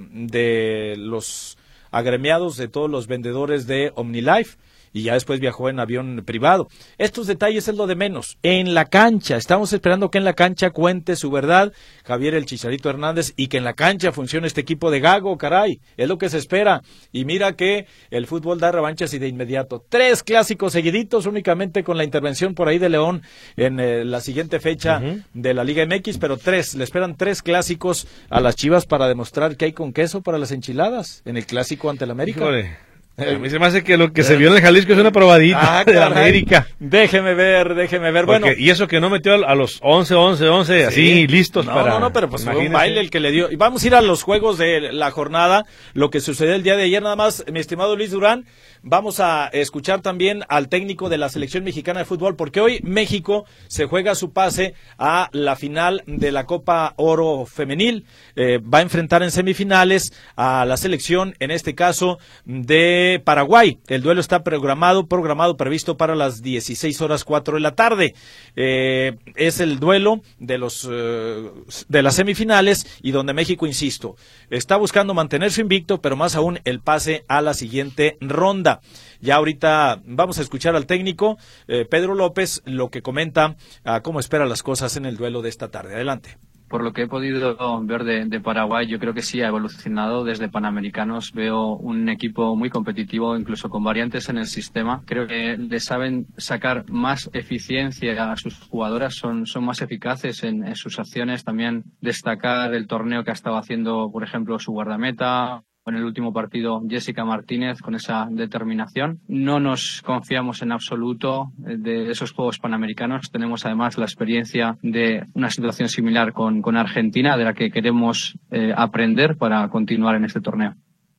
de los agremiados de todos los vendedores de OmniLife. Y ya después viajó en avión privado. Estos detalles es lo de menos. En la cancha, estamos esperando que en la cancha cuente su verdad Javier el Chicharito Hernández y que en la cancha funcione este equipo de Gago, caray. Es lo que se espera. Y mira que el fútbol da revanchas y de inmediato. Tres clásicos seguiditos únicamente con la intervención por ahí de León en eh, la siguiente fecha uh-huh. de la Liga M X, pero tres, le esperan tres clásicos a las Chivas para demostrar que hay con queso para las enchiladas en el clásico ante el América. Híjole. A mí se me hace que lo que se vio en el Jalisco es una probadita ah, de América. Déjeme ver, déjeme ver. Porque, bueno, y eso que no metió a los once, once, once, sí. así listos no, para... No, no, pero pues imagínese. Fue un baile el que le dio. Y vamos a ir a los juegos de la jornada, lo que sucedió el día de ayer. Nada más, mi estimado Luis Durán, vamos a escuchar también al técnico de la selección mexicana de fútbol, porque hoy México se juega su pase a la final de la Copa Oro Femenil. Eh, va a enfrentar en semifinales a la selección, en este caso, de Paraguay. El duelo está programado, programado, previsto para las dieciséis horas cuatro de la tarde. Eh, es el duelo de los eh, de las semifinales y donde México, insisto, está buscando mantener su invicto, pero más aún el pase a la siguiente ronda. Ya ahorita vamos a escuchar al técnico eh, Pedro López lo que comenta a cómo espera las cosas en el duelo de esta tarde. Adelante. Por lo que he podido ver de, de Paraguay, yo creo que sí ha evolucionado desde Panamericanos. Veo un equipo muy competitivo, incluso con variantes en el sistema. Creo que le saben sacar más eficiencia a sus jugadoras, son, son más eficaces en, en sus acciones. También destacar el torneo que ha estado haciendo, por ejemplo, su guardameta. En el último partido, Jessica Martínez, con esa determinación. No nos confiamos en absoluto de esos Juegos Panamericanos. Tenemos además la experiencia de una situación similar con, con Argentina, de la que queremos eh, aprender para continuar en este torneo.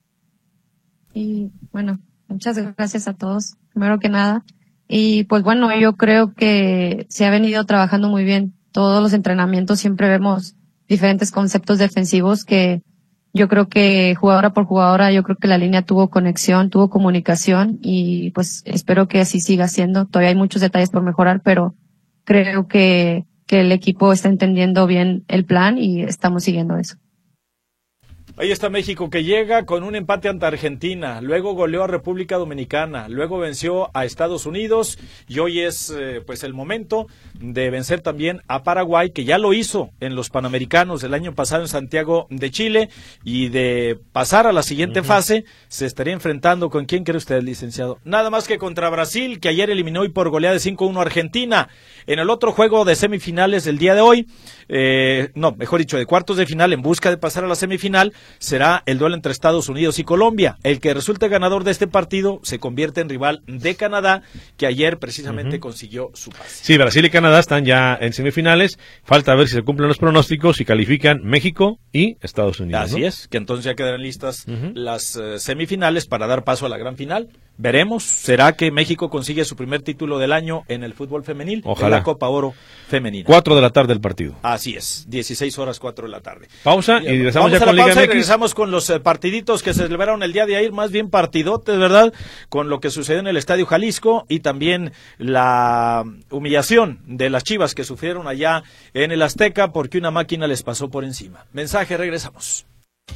Y bueno, muchas gracias a todos, primero que nada. Y pues bueno, yo creo que se ha venido trabajando muy bien. Todos los entrenamientos siempre vemos diferentes conceptos defensivos que yo creo que jugadora por jugadora, yo creo que la línea tuvo conexión, tuvo comunicación y pues espero que así siga siendo. Todavía hay muchos detalles por mejorar, pero creo que, que el equipo está entendiendo bien el plan y estamos siguiendo eso. Ahí está México, que llega con un empate ante Argentina, luego goleó a República Dominicana, luego venció a Estados Unidos y hoy es eh, pues el momento de vencer también a Paraguay, que ya lo hizo en los Panamericanos el año pasado en Santiago de Chile, y de pasar a la siguiente uh-huh. fase se estaría enfrentando con quién cree usted, licenciado, nada más que contra Brasil, que ayer eliminó hoy por goleada de cinco a uno a Argentina. En el otro juego de semifinales del día de hoy, eh, no, mejor dicho, de cuartos de final en busca de pasar a la semifinal, será el duelo entre Estados Unidos y Colombia. El que resulte ganador de este partido se convierte en rival de Canadá, que ayer precisamente uh-huh. consiguió su pase. Sí, Brasil y Canadá están ya en semifinales. Falta ver si se cumplen los pronósticos y califican México y Estados Unidos. Así ¿no? es, que entonces ya quedarán listas uh-huh. las uh, semifinales para dar paso a la gran final. Veremos, ¿será que México consigue su primer título del año en el fútbol femenil? Ojalá. En la Copa Oro femenina. Cuatro de la tarde el partido. Así es, dieciséis horas, cuatro de la tarde. Pausa y regresamos Vamos ya a la con Liga pausa y M X. regresamos con los eh, partiditos que se celebraron el día de ayer, más bien partidotes, ¿verdad? Con lo que sucedió en el Estadio Jalisco y también la humillación de las Chivas que sufrieron allá en el Azteca porque una máquina les pasó por encima. Mensaje, regresamos.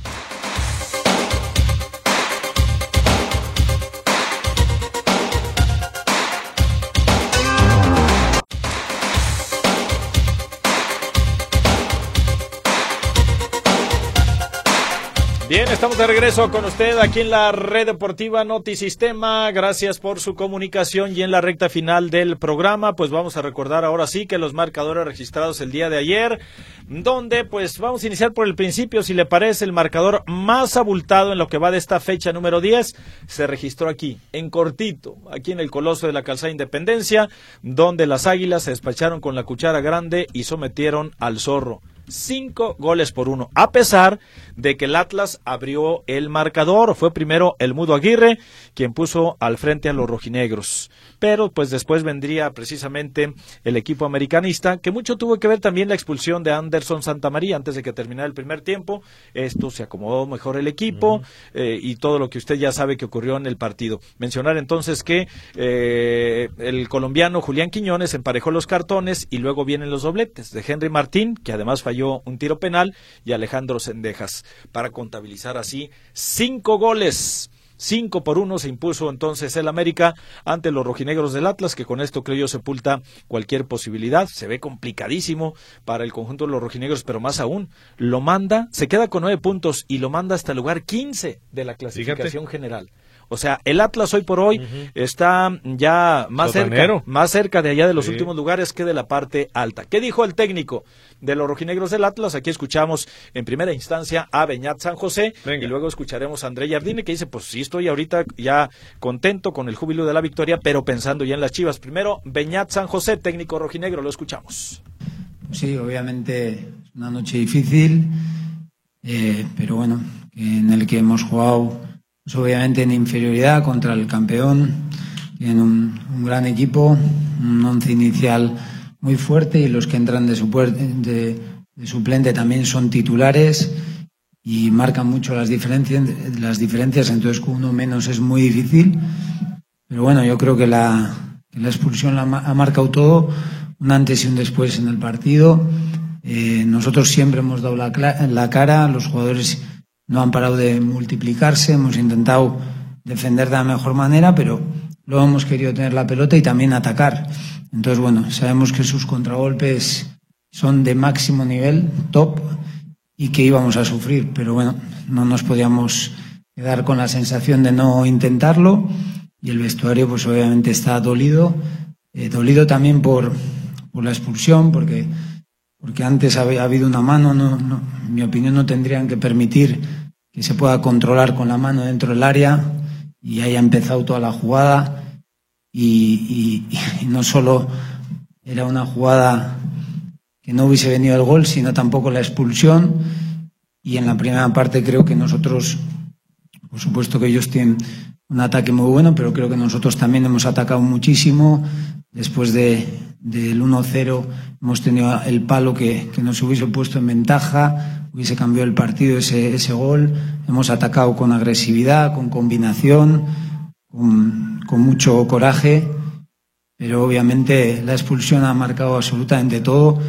Bien, estamos de regreso con usted aquí en la Red Deportiva Notisistema. Gracias por su comunicación y en la recta final del programa, pues vamos a recordar ahora sí que los marcadores registrados el día de ayer, donde pues vamos a iniciar por el principio, si le parece. El marcador más abultado en lo que va de esta fecha número diez se registró aquí, en cortito, aquí en el Coloso de la Calzada Independencia, donde las Águilas se despacharon con la cuchara grande y sometieron al Zorro. Cinco goles por uno, a pesar de que el Atlas abrió el marcador. Fue primero el Mudo Aguirre quien puso al frente a los rojinegros, pero pues después vendría precisamente el equipo americanista, que mucho tuvo que ver también la expulsión de Anderson Santamaría antes de que terminara el primer tiempo. Esto se acomodó mejor el equipo, uh-huh. eh, y todo lo que usted ya sabe que ocurrió en el partido. Mencionar entonces que eh, el colombiano Julián Quiñones emparejó los cartones y luego vienen los dobletes de Henry Martín, que además falló un tiro penal, y Alejandro Cendejas, para contabilizar así cinco goles. Cinco por uno se impuso entonces el América ante los rojinegros del Atlas, que con esto creo yo sepulta cualquier posibilidad. Se ve complicadísimo para el conjunto de los rojinegros, pero más aún, lo manda, se queda con nueve puntos y lo manda hasta el lugar quince de la clasificación Fíjate. general. O sea, el Atlas hoy por hoy uh-huh. está ya más cerca, más cerca de allá de los sí. últimos lugares que de la parte alta. ¿Qué dijo el técnico de los rojinegros del Atlas? Aquí escuchamos en primera instancia a Beñat San José. Venga. Y luego escucharemos a André Jardine, que dice, pues sí, estoy ahorita ya contento con el júbilo de la victoria, pero pensando ya en las Chivas. Primero, Beñat San José, técnico rojinegro, lo escuchamos. Sí, obviamente es una noche difícil, eh, pero bueno, en el que hemos jugado pues obviamente en inferioridad contra el campeón, tienen un, un gran equipo, un once inicial muy fuerte, y los que entran de, de, de suplente también son titulares y marcan mucho las diferencias, las diferencias, entonces con uno menos es muy difícil, pero bueno, yo creo que la, que la expulsión la, ha marcado todo, un antes y un después en el partido. Eh, nosotros siempre hemos dado la, la cara, los jugadores no han parado de multiplicarse, hemos intentado defender de la mejor manera, pero luego hemos querido tener la pelota y también atacar. Entonces, bueno, sabemos que sus contragolpes son de máximo nivel, top, y que íbamos a sufrir, pero bueno, no nos podíamos quedar con la sensación de no intentarlo, y el vestuario pues obviamente está dolido, eh, dolido también por, por la expulsión, porque, porque antes ha, ha habido una mano, no, no, en mi opinión no tendrían que permitir que se pueda controlar con la mano dentro del área y haya empezado toda la jugada, y, y, y no solo era una jugada que no hubiese venido el gol, sino tampoco la expulsión. Y en la primera parte creo que nosotros, por supuesto que ellos tienen un ataque muy bueno, pero creo que nosotros también hemos atacado muchísimo. Después de, del uno cero hemos tenido el palo que, que nos hubiese puesto en ventaja, hubiese cambiado el partido ese, ese gol. Hemos atacado con agresividad, con combinación, con, con mucho coraje, pero obviamente la expulsión ha marcado absolutamente todo.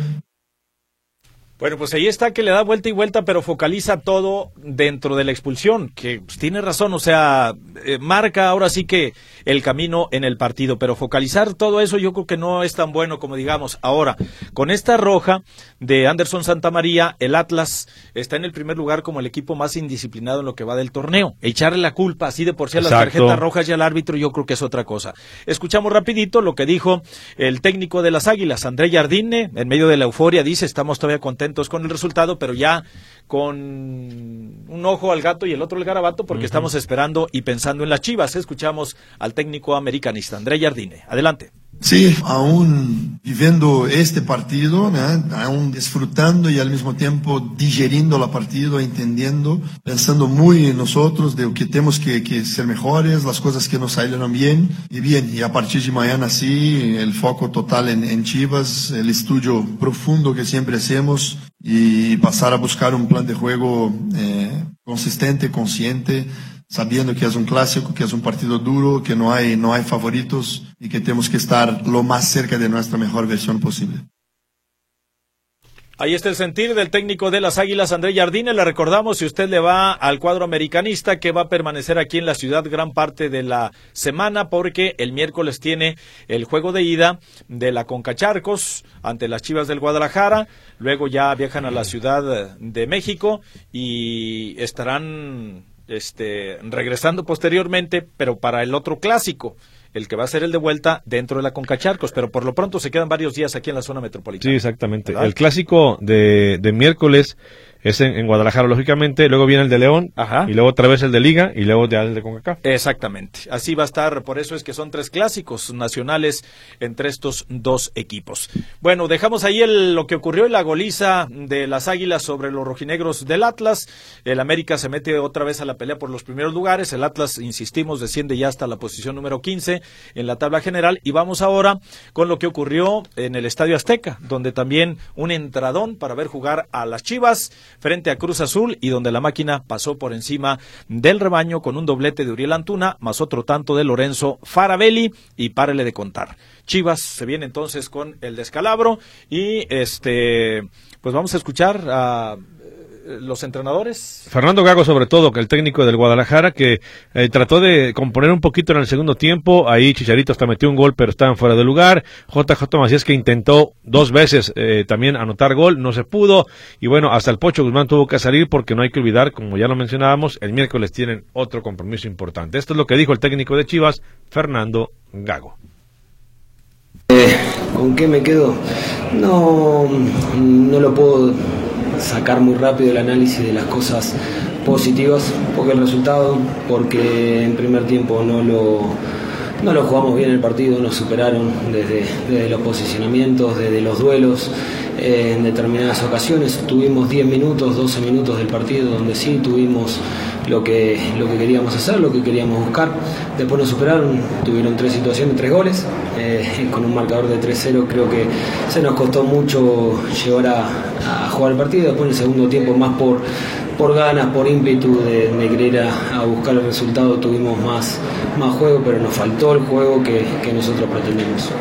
Bueno, pues ahí está, que le da vuelta y vuelta, pero focaliza todo dentro de la expulsión, que pues, tiene razón, o sea, eh, marca ahora sí que el camino en el partido, pero focalizar todo eso yo creo que no es tan bueno como digamos. Ahora, con esta roja de Anderson Santamaría, el Atlas está en el primer lugar como el equipo más indisciplinado en lo que va del torneo. Echarle la culpa así de por sí a las Exacto. tarjetas rojas y al árbitro yo creo que es otra cosa. Escuchamos rapidito lo que dijo el técnico de las Águilas, André Jardine, en medio de la euforia, dice, estamos todavía contentos con el resultado, pero ya con un ojo al gato y el otro al garabato, porque uh-huh. estamos esperando y pensando en las Chivas. Escuchamos al técnico americanista, André Jardine. Adelante. Sí, aún viviendo este partido, ¿no? Aún disfrutando y al mismo tiempo digeriendo el partido, entendiendo, pensando muy en nosotros, de que tenemos que, que ser mejores, las cosas que nos salieron bien, y bien, y a partir de mañana sí, el foco total en, en Chivas, el estudio profundo que siempre hacemos, y pasar a buscar un plan de juego eh, consistente, consciente, sabiendo que es un clásico, que es un partido duro, que no hay, no hay favoritos y que tenemos que estar lo más cerca de nuestra mejor versión posible. Ahí está el sentir del técnico de las Águilas, André Jardine. Le recordamos, si usted le va al cuadro americanista, que va a permanecer aquí en la ciudad gran parte de la semana, porque el miércoles tiene el juego de ida de la Concacharcos ante las Chivas del Guadalajara. Luego ya viajan a la Ciudad de México y estarán Este, regresando posteriormente, pero para el otro clásico, el que va a ser el de vuelta dentro de la Concacharcos, pero por lo pronto se quedan varios días aquí en la zona metropolitana. Sí, exactamente. ¿Verdad? El clásico de, de miércoles es en, en Guadalajara, lógicamente, luego viene el de León, Ajá. y luego otra vez el de Liga, y luego ya el de CONCACAF. Exactamente, así va a estar, por eso es que son tres clásicos nacionales entre estos dos equipos. Bueno, dejamos ahí el, lo que ocurrió en la goliza de las Águilas sobre los rojinegros del Atlas. El América se mete otra vez a la pelea por los primeros lugares, el Atlas, insistimos, desciende ya hasta la posición número quince en la tabla general, y vamos ahora con lo que ocurrió en el Estadio Azteca, donde también un entradón para ver jugar a las Chivas frente a Cruz Azul, y donde la máquina pasó por encima del rebaño con un doblete de Uriel Antuna, más otro tanto de Lorenzo Faravelli, y párele de contar. Chivas se viene entonces con el descalabro, y este pues vamos a escuchar a los entrenadores. Fernando Gago, sobre todo, que el técnico del Guadalajara, que eh, trató de componer un poquito en el segundo tiempo. Ahí Chicharito hasta metió un gol, pero estaban fuera de lugar. J J Macías, que intentó dos veces eh, también anotar gol, no se pudo. Y bueno, hasta el Pocho Guzmán tuvo que salir, porque no hay que olvidar, como ya lo mencionábamos, el miércoles tienen otro compromiso importante. Esto es lo que dijo el técnico de Chivas, Fernando Gago. Eh, ¿Con qué me quedo? No, no lo puedo sacar muy rápido el análisis de las cosas positivas, porque el resultado, porque en primer tiempo no lo, no lo jugamos bien el partido, nos superaron desde, desde los posicionamientos, desde los duelos. Eh, en determinadas ocasiones tuvimos diez minutos, doce minutos del partido donde sí tuvimos lo que, lo que queríamos hacer, lo que queríamos buscar. Después nos superaron, tuvieron tres situaciones, tres goles, eh, con un marcador de tres cero. Creo que se nos costó mucho llevar a, a jugar el partido. Después en el segundo tiempo, más por, por ganas, por ímpetu de, de querer a, a buscar el resultado, tuvimos más, más juego, pero nos faltó el juego que, que nosotros pretendemos.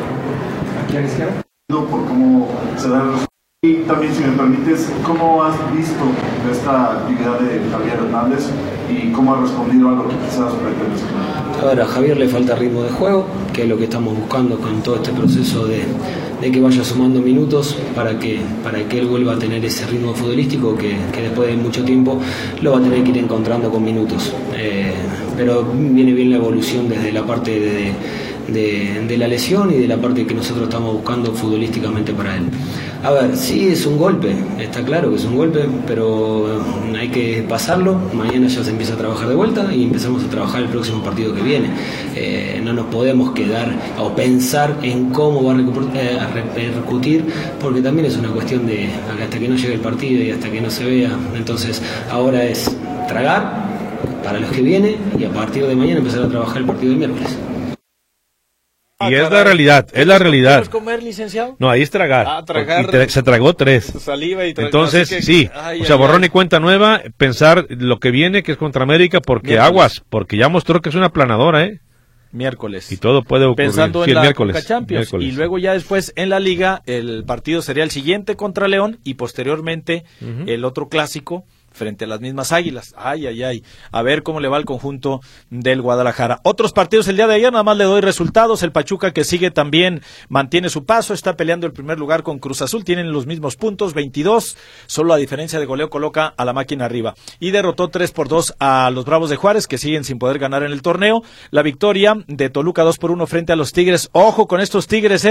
Por cómo se dan los... Y también, si me permites, ¿cómo has visto esta actividad de Javier Hernández y cómo ha respondido a lo que quizás pretendes? A ver, a Javier le falta ritmo de juego, que es lo que estamos buscando con todo este proceso de, de que vaya sumando minutos para que, para que él vuelva a tener ese ritmo futbolístico que, que después de mucho tiempo lo va a tener que ir encontrando con minutos. Eh, pero viene bien la evolución desde la parte de, de, de la lesión y de la parte que nosotros estamos buscando futbolísticamente para él. A ver, sí es un golpe, está claro que es un golpe, pero hay que pasarlo. Mañana ya se empieza a trabajar de vuelta y empezamos a trabajar el próximo partido que viene. Eh, no nos podemos quedar o pensar en cómo va a repercutir, porque también es una cuestión de hasta que no llegue el partido y hasta que no se vea. Entonces ahora es tragar para los que viene y a partir de mañana empezar a trabajar el partido del miércoles. Y es la realidad, es la realidad. ¿Quieres comer, licenciado? No, ahí es tragar. Ah, tragar. Y tra- se tragó tres. Saliva y tra- Entonces, que, sí, ay, o sea, ay, borrón ay. y cuenta nueva, pensar lo que viene, que es contra América, porque Miércoles. aguas, porque ya mostró que es una planadora, ¿eh? Miércoles. Y todo puede ocurrir. Pensando Sí, en el la miércoles, Conca Champions. miércoles. Y luego ya después en la Liga, el partido sería el siguiente contra León y posteriormente Ujú. el otro clásico frente a las mismas Águilas. Ay, ay, ay. A ver cómo le va al conjunto del Guadalajara. Otros partidos el día de ayer, nada más le doy resultados. El Pachuca, que sigue también, mantiene su paso, está peleando el primer lugar con Cruz Azul, tienen los mismos puntos, veintidós, solo a diferencia de goleo coloca a la máquina arriba. Y derrotó tres por dos a los Bravos de Juárez, que siguen sin poder ganar en el torneo. La victoria de Toluca dos por uno frente a los Tigres. Ojo con estos Tigres, eh.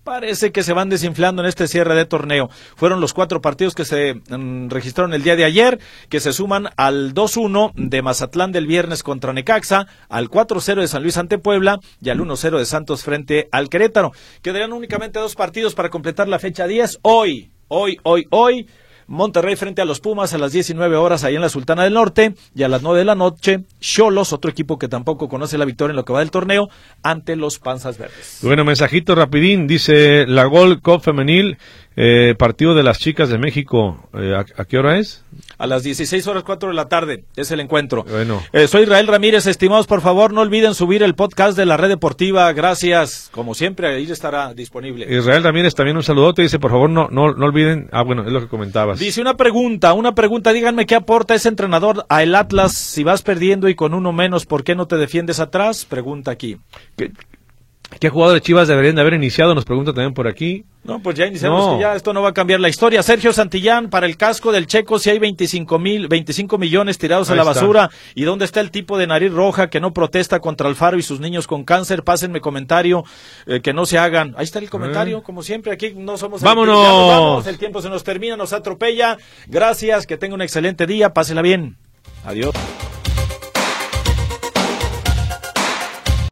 parece que se van desinflando en este cierre de torneo. Fueron los cuatro partidos que se mm, registraron el día de ayer, que se suman al dos uno de Mazatlán del viernes contra Necaxa, al cuatro cero de San Luis ante Puebla y al uno cero de Santos frente al Querétaro. Quedarían únicamente dos partidos para completar la fecha diez. Hoy, hoy, hoy, hoy, Monterrey frente a los Pumas a las diecinueve horas ahí en la Sultana del Norte, y a las nueve de la noche, Xolos, otro equipo que tampoco conoce la victoria en lo que va del torneo, ante los Panzas Verdes. Bueno, mensajito rapidín, dice la Gold Cup femenil, eh, partido de las chicas de México, eh, ¿a, ¿a qué hora es? A las dieciséis horas cuatro de la tarde es el encuentro. Bueno. Eh, soy Israel Ramírez, estimados, por favor no olviden subir el podcast de la Red Deportiva, gracias, como siempre ahí estará disponible. Israel Ramírez también un saludote, dice por favor no, no, no olviden, ah bueno, es lo que comentabas. Dice una pregunta, una pregunta, díganme qué aporta ese entrenador a el Atlas si vas perdiendo y con uno menos, ¿por qué no te defiendes atrás? Pregunta aquí. ¿Qué, qué jugadores de Chivas deberían de haber iniciado? Nos pregunta también por aquí. No, pues ya iniciamos, No. que ya esto no va a cambiar la historia. Sergio Santillán, para el casco del Checo, si hay veinticinco mil, veinticinco millones tirados Ahí a la está. basura. ¿Y dónde está el tipo de nariz roja que no protesta contra Alfaro y sus niños con cáncer? Pásenme comentario, eh, que no se hagan. Ahí está el comentario, ¿Eh? como siempre, aquí no somos... ¡Vámonos! Ya nos vamos, el tiempo se nos termina, nos atropella. Gracias, que tenga un excelente día, pásela bien. Adiós.